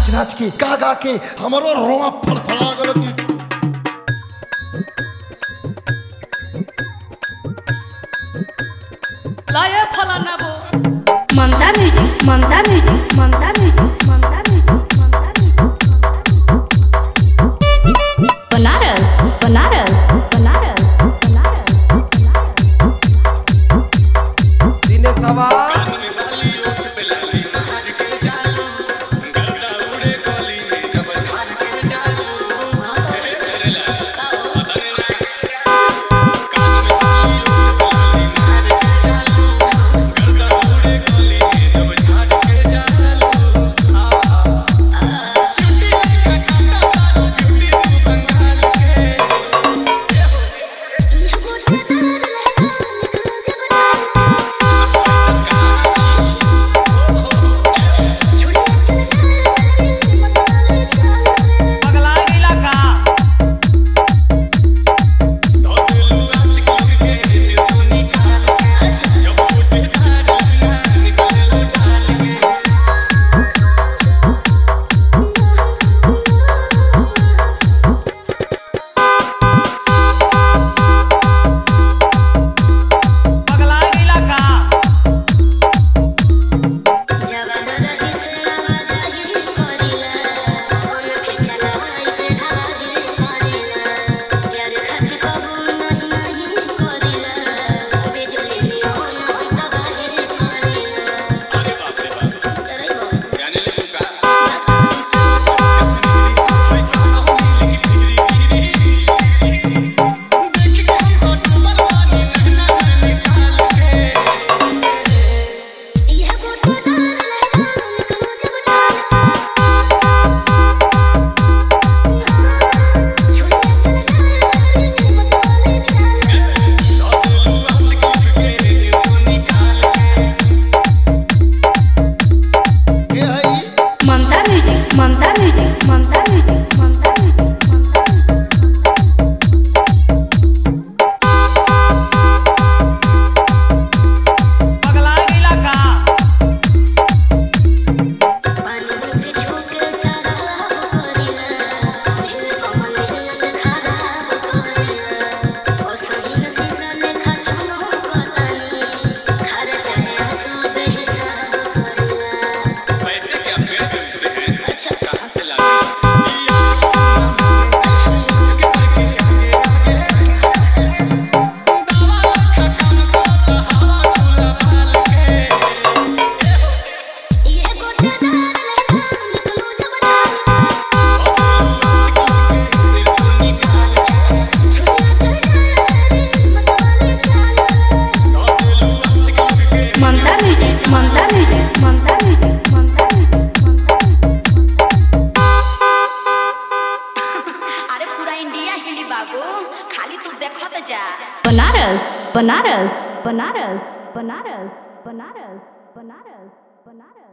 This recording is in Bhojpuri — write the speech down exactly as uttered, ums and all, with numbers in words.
नाच नाच के गा गा के हमारो रोआ फड़फड़ा गल की लाए फलाना बो Mamta music Mamta music Mamta music Mamta music Mamta music Banaras Banaras Banaras Banaras दिने सवार ममता म्यूजिक ममता म्यूजिक ममता पगला गिला का बनारस बनारस बनारस बनारस बनारस बनारस बनारस